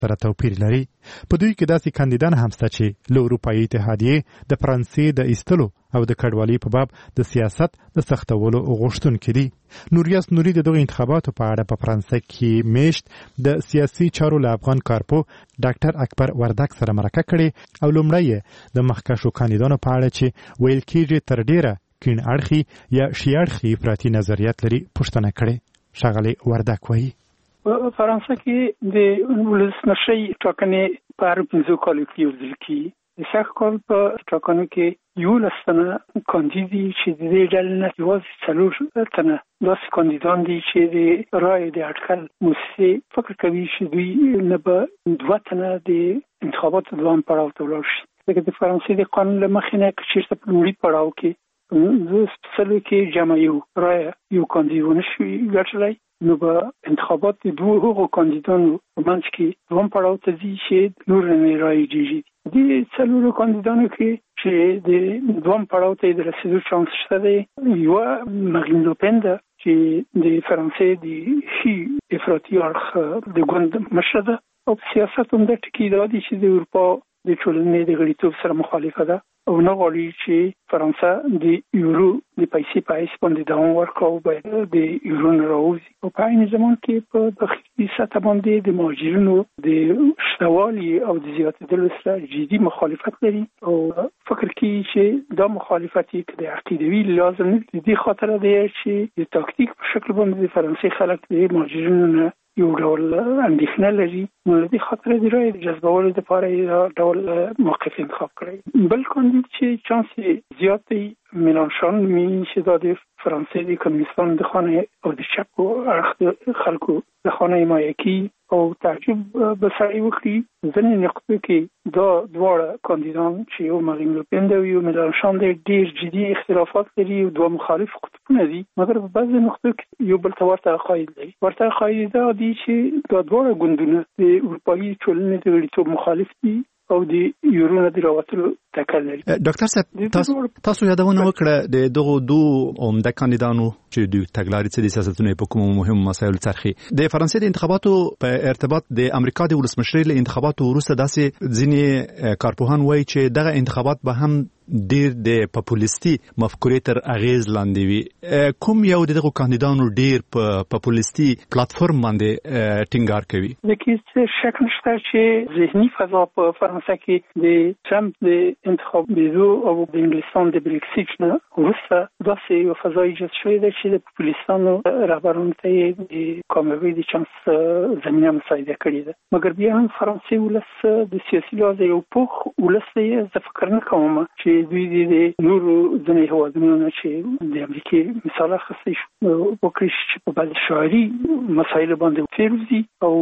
سره توپیر لري. په دوی کې داسې کاندیدان هم شته چې له اروپایي اتحادیې د فرانسې د ایستلو او د کډوالۍ په باب د سیاست د سختولو غوښتونکي دي. نوریاس نوري د دغه انتخاباتو په اړه په فرانسه کې میشت د سیاسي چارو له افغان کارپو ډاکټر اکبر وردک سره مرکه کړې او لومړی د مخکښو کاندیدانو په اړه چې ویل کېږي تر ډیره کیڼ اړخي یا شیعه اړخي افراطي نظریات لري پوښتنه کړې. ښاغلی وردک وایي په فرانسه کې د ولسمشرۍ ټاکنې په هر 5 کالو کې یو ځل کېږي. د سږ کال په ټاکنو کې 11 تنه کاندید چې د دې ډلې نه یوازې 4 تنه داسې کاندیدان دي چې د رای د اټکل موسسې فکر کوي چې دوی نه به 2 تنه د انتخاباتو دوام پړاو ته ولاړ شي. ځکه د فرانسې د قانون له مخې نه که چېرته په لومړي پړاو کې سلو کې جمع یو کاندید ونه شي ګټلی، نو به انتخابات د 2 هغو کاندیدانو په منځ کې دوام پړاو ته ځي چې نور نه رایجېږي. د 4 کاندیدانو کې چې د دوام پړاو ته د رسېدو چانس شته دی. یوه مارین لوپن ده چې د فرانسې د ښي افراطي اړخ د ګوند مشره ده او په سیاست هم د ټکي دا دي چې د اروپا د ټولنې د غړیتوب سره مخالفه ده او نه غواړي چې فرانسه د یورو د پیسې په حیث باندې دوام ورکړي او باید د یورو نه راوځي. او په عین زمان کې په داخلي سطح باندې د مهاجرینو د شتوالي او د زیاتېدلو سره جدي مخالفت لري او فکر کوي چې دا مخالفت یې د عقیدوي لازم نه دي. د دې خاطر دی چې د تاکتیک په شکل باندې د فرانسې خلک د مهاجرینو نه یو ډول اندېښنه لري، نو له دې خاطر د رای جذبولو لپاره یې ډول موقف انتخاب کړی. بل کاندید چې چانس زیات دی میلانشون نومیږي چې دا د فرانسې د کمونیستانو د خانه او د چپ اړخ خلکو د خانه حمایه کوي او تعجب به سړی وکړي ځینې نقطو کې دا دواړه کاندیدان چې یو مارین لوپن دی او یو میلانشون دی ډېر جدي اختلافات لري او 2 مخالف قطبونه دي، مګر په بعضې نقطو کې یو بل ته ورته عقاید لري. ورته عقاید دا دي چې دا دواړه ګوندونه د اروپایي ټولنې د غړیتوب مخالف دي او د یورو نه د راوتلو تکل لري. ډاکټر صاحب تاسو یادونه وکړه د دغو 2 عمده کاندیدانو چې د تګلارې څخه د سیاستونو په کومو مهمو مسایلو څرخي. د فرانسې د انتخاباتو په ارتباط د امریکا د ولسمشرۍ له انتخاباتو وروسته داسې ځینې کارپوهان وایي چې دغه انتخابات به هم ډیر د پاپولیستي مفکورې تر اغیز لاندې وي. کوم یو دغه کاندیدانو ډیر په پاپولیستي پلیټفارم باندې ټینګار کوي؟ د کیسه شک نشته چې ذهني فضا په فرانسه کې د ټرمپ د انتخابېدو او د انګلستان د بریکسیټ نه وروسته داسې یو فضا ایجاد شوې ده چې د پاپولیستانو رهبرانو ته د کامیابۍ د چانس زمینه مساعده کړې ده. مګر بیا هم فرانسې ولس د سیاسي لحاظه یو پوخ ولس دی. زه فکر نه کوم چې دوی د نورو ځینې هېوادونو نه چې د امریکې مثال اخیستی وکړي چې په بعضې شعري مسایلو باندې فیروزي او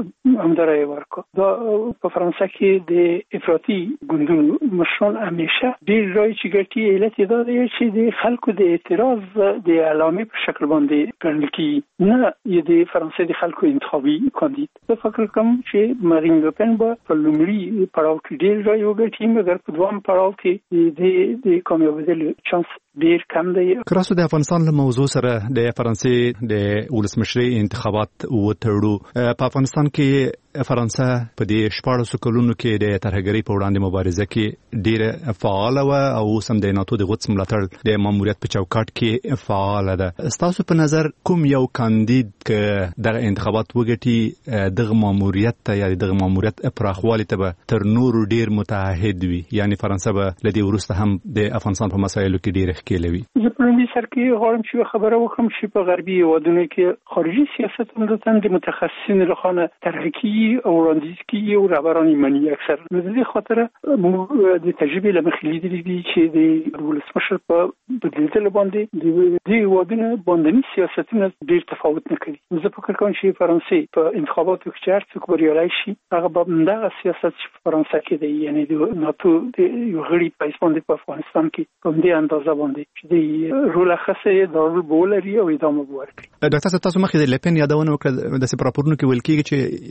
همدا رایې ورکړه. دا په فرانسه کې د افراطي ګوندونو مشران همیشه ډېر رایې چې ګټي علت یې دا دی چې د خلکو د اعتراض د علامې په شکل باندې ګڼل کېږي، نه یې د فرانسې د خلکو انتخابي کاندید. زه فکر کوم چې مارین لوپن به په لومړي پړاو کې ډېر رایې وګټي، مګر په دوام پړاو کې د کامیابېدلو چانس ډېر کم دی. کراسو د افغانستان له موضوع سره د فرانسې د ولسمشرۍ انتخابات وتړو. په افغانستان کې فرانسه په دې 14 کلونو کې د ترهګرۍ په وړاندې مبارزه کې ډېره فعاله وه او اوس هم د ناتو د غوڅ ملاتړ د ماموریت په چوکاټ کې فعاله ده. ستاسو په نظر کوم یو کاندید که دغه انتخابات وګټي دغه ماموریت ته یا دغه ماموریت پراخوالي ته به تر نورو ډېر متعهد وي، یعنی فرانسه به له دې وروسته هم د افغانستان په مسایلو کې ډېره ښکېله وي؟ زه په لومړي سر کې غواړم چې خبره وکړم چې په غربي هېوادونو کې خارجي سیاست عمدتاً د متخصصینو لخوا طرحه کېږي او وړاندیز کېږي او رهبران یې مني اکثر. نو د دې خاطره موږ د تجربې له مخې لیدلي دي چې د ولسمشر په بدلېدلو باندې د دې هېوادونو باندني سیاستونه ډېر تفاوت نه کوي. زه فکر کوم چې فرانسې په انتخاباتو کې چې هر څوک بریالی شي هغه به همدغه سیاست چې په فرانسه کې دی، یعنې د ناتو د یو غړي په حیث باندې په افغانستان کې په همدې اندازه باندې چې د رول اخیستی دا رول به ولري او ادامه به ورکړي. ډاکټر صاحب تاسو مخکې د لپن یادونه وکړه، داسې په راپورونو کې ویل کېږي چې یو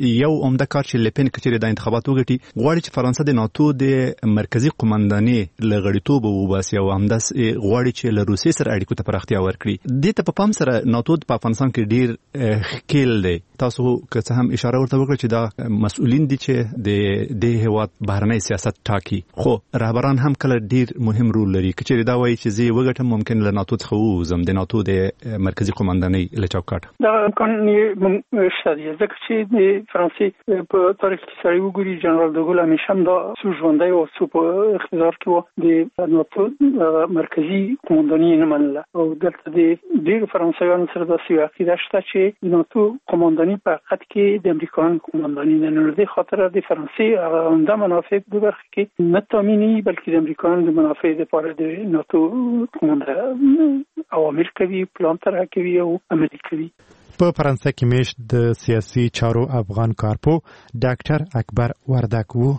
عمده کار چې لپین کچېره د انتخاباتو غټي غواړي چې فرانسه د ناتو د مرکزی قومنداني لغړیتوب وباسي او همداس غواړي چې له روسیې سره اړیکو ته پراختیا ورکړي. د ته په پام سره ناتو په افغانستان کې ډیر خکیل دی. تاسو که څه هم اشاره ورته وکړه چې دا مسؤلین دي چې د هیواد بهرنی سیاست ټاکي، خو رهبران هم کله ډیر مهم رول لري. کچېره دا وایي چې زه وګټم ممکن له ناتو څخه ووزم د ناتو د مرکزی قومنداني له چوکاټ. دا امکان شته ځکه چې د فرانسې په تاریخ کې سړی وګوري جنرال دوګل همیشه هم دا څو ژوندی او څو په اقتدار کې و د ناتو مرکزی قومنداني نه منله او دلته د ډېرو فرانسویانو سره داسې عقیده شته چې د ناتو قومنداني په حقیقت کې د امریکایانو قومنداني نه نو د خاطر د فرانسې هغه عمده منافع په برخه کې نه تامینی بلکې د امریکایانو د منافع لپاره د ناتو قومندان اوامر کوي، پلان طرح کوي او عملي کوي. په فرانسه کې میشت د سیاسي چارو افغان کارپو ډاکټر اکبر وردک وو.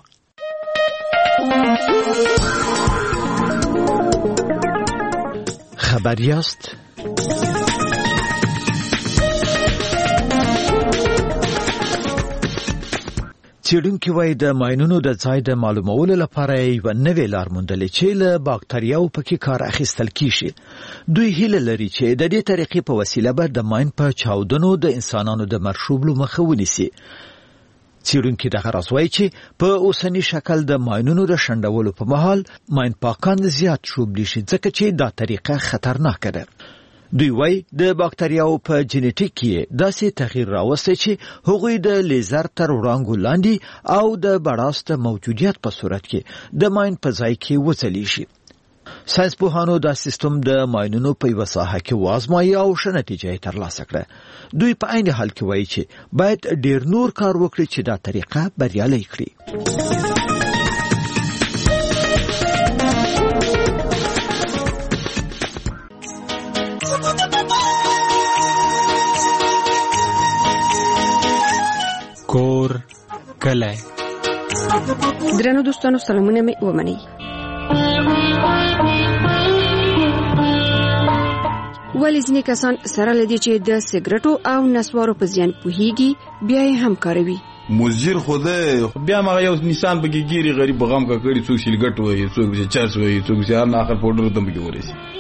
خبریاست څېړونکي وایي د ماینونو د ځای د معلومولو لپاره یوه نوې لار موندلې چې له باکتریاو پکې کار اخیستل کیږي. دوی هیله لري چې د دې طریقې په وسیله به د ماین په چاودنو د انسانانو د مرشوبلو مخه ونیسي. څېړونکي دغه راز وایي چې په اوسني شکل د ماینونو د شنډولو په مهال ماین پاکان زیات شوبلی شي ځکه چې دا طریقه خطرناکه ده. دوی وایي د باکتریاو په جینیټیک کې داسې تغییر راوستی چې هغوی د لیزر تر وړانګو لاندې او د بړاس د موجودیت په صورت کې د ماین په ځای کې وځلی شي. ساینس پوهانو دا سیستم د ماینونو په یوه ساحه کې وازمایي او ښه نتیجه یې ترلاسه کړه. دوی په عین حال کې وایي چې باید ډیر نور کار وکړي چې دا طریقه بریالۍ کړي. کور کلی. درنو دوستانو سلامونه مې ومنئ. ولی ځینې کسان سره لدی چې د سیګریټو او نسوارو په زیان پوهیږي بیا یې هم کاروي. مزیر خوده بیا ما یو انسان بګی ګيري غریب غم کا کړی څوک شلګټ وای څوک چرس وای څوک هر نه اخر پودر دم کې ورسي.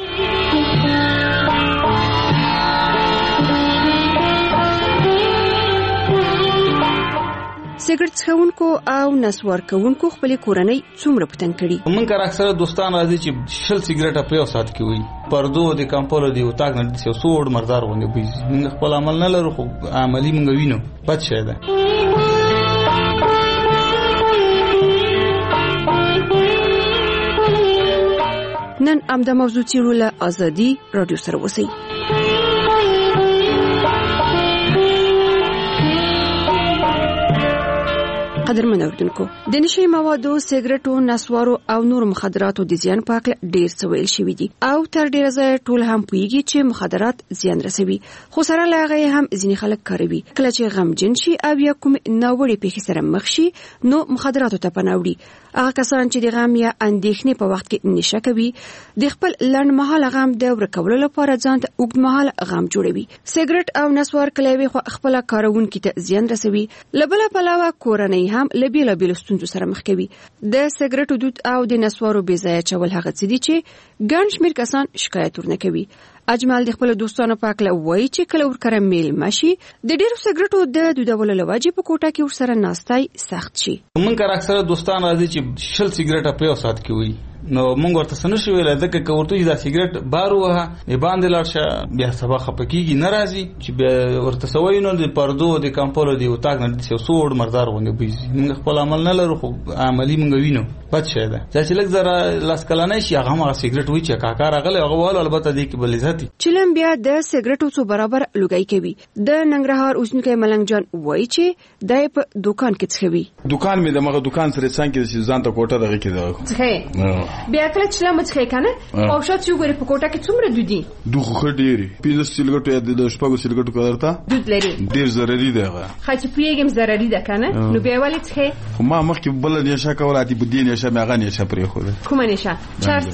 سیګریټ څښونکو او نسوار کوونکو خپل کورنۍ څومره پتن کړي. من کار اکثر دوستان راځي چې شل سیګریټ په یو سات کې وي پردو د کمپولو دی او تاګ نه دي سوړ مردار ونه بي. من خپل عمل نه لرو خو عملی منګ وینو پد شه ده. نن امدا موضوع چیرول ازادي رادیو سره وسی. قدرمن اوردونکو د نشي موادو، سیګریټو، نسوارو او نور مخدراتو د زیان په اړه ډیر څه ویل شوی دي او تر ډیره ځایه ټول هم پوهیږي چې مخدرات زیان رسوي، خو سره له هغې هم ځینې خلک کاروي. کله چې غمجن شي او یا کوم ناوړې پیښې سره مخ شي نو مخدراتو ته پناه وړي. هغه کسان چې د غم یا اندېښنې په وخت کې نشه کوي د خپل لنډمهاله غم د ورکولو لپاره ځان ته اوږدمهاله غم جوړوي. سیګریټ او نسوار کله خو خپل کاروونکي ته زیان رسوي، له بله پلوه کورنۍ هم له بیلابیلو ستونزو سره مخ کوي. د سیګریټو دود او د نسوارو بې ځایه چول هغه څه دي چې ګڼ شمېر کسان شکایت ورنه کوي. اجمل د خپل دوستانو په اړه وایي چې کله ورکره میل ماشي د ډیرو سیګریټو د دودولو لوجې په کوټه کې ورسره ناستای سخت شي. من کار اکثر دوستان راځي چې شل سیګریټ په یو سات کې وي نو مونږ ورته سن شو ویل ځکه که ورته دا سیګریټ بارو وه باندې لاړ بیا سبا خپکیږي ناراضي چې بیا ورته سوي نو د پردو د کمپولو دی او تاګ نه دي سوړ مردار ونه بيزي. موږ خپل عمل نه لرو خو عملی موږ وینو پد شه ده. چې لږ زره لاس کلانه شي هغه ما سیګریټ وی چې کاکا راغله هغه ول البته دی کې بل عزت چلم بیا د سیګریټو څو برابر لګای کوي. د ننګرهار اوسنکي ملنګ جان وایي چې دای په دکان کې څخوي. دکان مې دغه دکان سره څنګه چې ځان ته کوټه دغه کې ده بیا کله چې لمڅ خې کنه او شات یو غری په کوټه کې څومره دودي دوه خډيري 15 سیلګټو یا د شپږو سیلګټو کړرتا دود لري ډیر ضروري دی هغه خاص پیګم ضروري ده کنه نو بیا ولې څخه ما مخکې بل نشه کولاتي په دین نشه مې غنې شه پرې خو ده کومه نشه چرس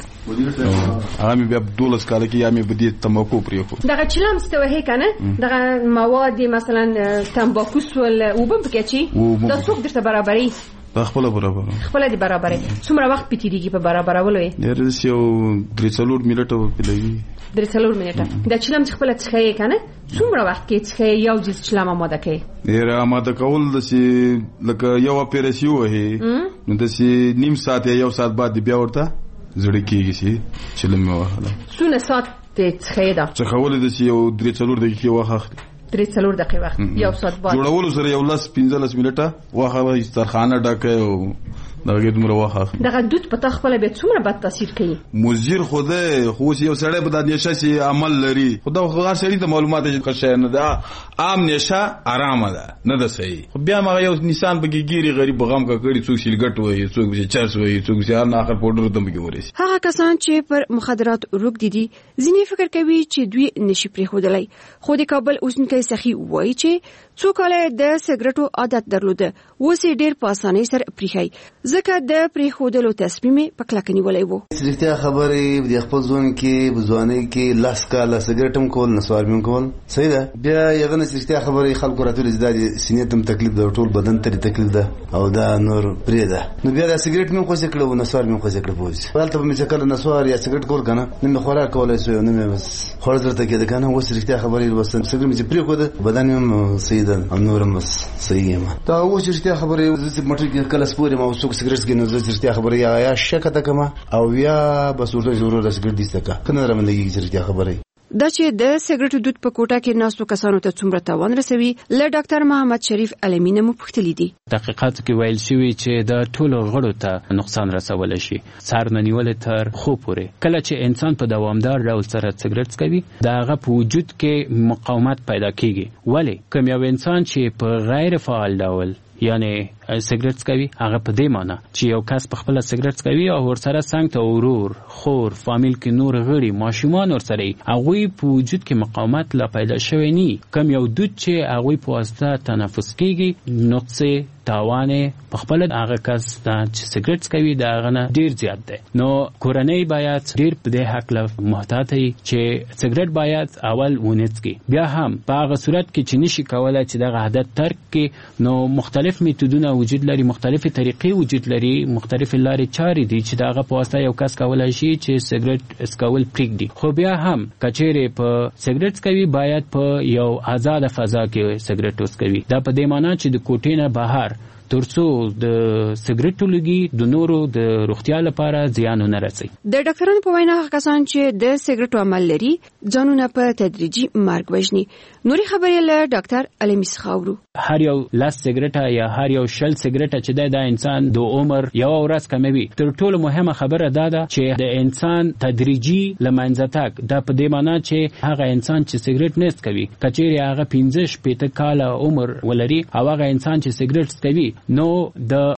هغه مې بیا 12 کال کې یا مې بدی تماکو پرې خو دغه چلم ستوه کنه دغه مواد مثلا تمباکو سول او بم پکې دا څوک درته برابرۍ خپل برابر خپل دي برابرۍ څومره وخت پېتیږي په برابرولو یې درس یو 3 منټه پلوي 3 منټه دا چلم خپل څخه کنه څومره وخت کې څخه یو جز چلم آماده کوي ډیر آماده کول د سي لکه یو اپریسیو هي نو د سي نیم ساعت یا یو ساعت بعد بیا ورته زړه کېږي سي چلم وهله څونه ساعت څخه دا څخه ولې د سي یو 3 دقیقې وخت 3 دقیقې وخت یو ساعت بعد جوړول سره یو 15 منټه واخه استرخانه ډکه او دغه دمره واخه دغه دود په تخپل به څومره بد تاثیر کوي مزیر خوده خو یو سړی په د نشه سي عمل لري خدا خو هر سړی ته معلومات ښه نه ده عام نشه آرام ده نه ده صحیح خو بیا ما یو نشان بګی ګيري غریب غم کا کړي څوک سیلګټ وای څوک چرس وای څوک ځان اخر پودر دم کې ورسي هغه کسان چې پر مخدرات روک دي ځینې فکر کوي چې دوی نشي پرې خودلای خو د کابل اوسنکي سخی وای چې څوک له د سیګریټو عادت درلوده وسی ډیر په اسانۍ سره پریخي ځکه د پریخودلو تصمیم په کلکنی ولای وو رښتیا خبرې د خپل ځون کې بزواني کې لاس کاله سیګریټم کول نسوارم کول صحیح ده بیا یغه رښتیا خبرې خلکو راتول زداد سینې تم تکلیف ده ټول بدن ته تکلیف ده او دا نور پرې ده نو بیا د سیګریټ مې خو څه کړو نسوار مې خو څه کړو پوز ولته مې څه کړل نسوار یا سیګریټ کول کنه نو مې خوراک کولای سو نو مې بس خور درته کې ده کنه وس رښتیا خبرې وسم سیګریټ مې پرې کو ده بدن مې صحیح ده نورم بس صحیح ما دا و چې رښتیا خبرې د مټر کې کله سپورې ما وسوک سیګریټ کې نو رښتیا خبرې یا شک ته کما او یا بس ورته ضرورت سیګریټ دي څه کنه رمندګي رښتیا خبرې دا چې د سیګریټو دود په کوټه کې ناسو کسانو ته څومره تاوان رسوي له ډاکټر محمد شریف علمینه مو پوښتلی دي تحقیقات کې ویل شوی چې د ټولو غړو ته نقصان رسول شي سر نه نیول تر خو پورې کله چې انسان په دوامدار ډول سره سیګریټ کوي دا هغه په وجود کې مقاومت پیدا کیږي ولی کوم یو انسان چې په غیر فعال ډول یعنی سیګریټ کوي هغه په دې معنی چې یو کس په خپل سیګریټ کوي او ورسره څنګه ته ورور خور فامیل کې نور غړي ماشومان ورسره هغه په وجود کې مقاومت لا پیدا شوی ني کوم یو دود چې هغه په واسطه تنفس کیږي نقصې تاوانه په خپل هغه کس چې سیګریټ کوي دا غنه ډیر زیات ده نو کورنۍ باید ډیر په دې حق له محتاط وي چې سیګریټ باید اول ونڅکي بیا هم په هغه صورت کې چې نشي کولای چې دغه عادت ترک کړي نو مختلف میتودونه وجود لري مختلفه طریقې وجود لري مختلف لارې چارې دي چې دغه په واسطه یو کس کولای شي چې سیګریټ اسکول پریږدي خو بیا هم کچېره په سیګریټ کوي باید په یو آزاد فضا کې سیګریټ وسکوي دا په دې معنی چې د کوټې نه بهر ترڅو د سیګریټو لګي د نورو د روغتیا لپاره زیان نه رسي د ډاکټرانو په وینا کسان چې د سیګریټو عمل لري ځانونه په تدریجي مرګ وژني نوري خبرې له ډاکټر علي خاورو هر یو لاس سیګریټه یا هر یو شل سیګریټه چې د انسان د عمر یو ورځ کموي تر ټولو مهمه خبره دا ده چې د انسان تدریجي لمنځه تک دا په دې معنی چې هغه انسان چې سیګریټ نه څکوي کچېره هغه 15 کاله عمر ولري او هغه انسان چې سیګریټ څکوي نو د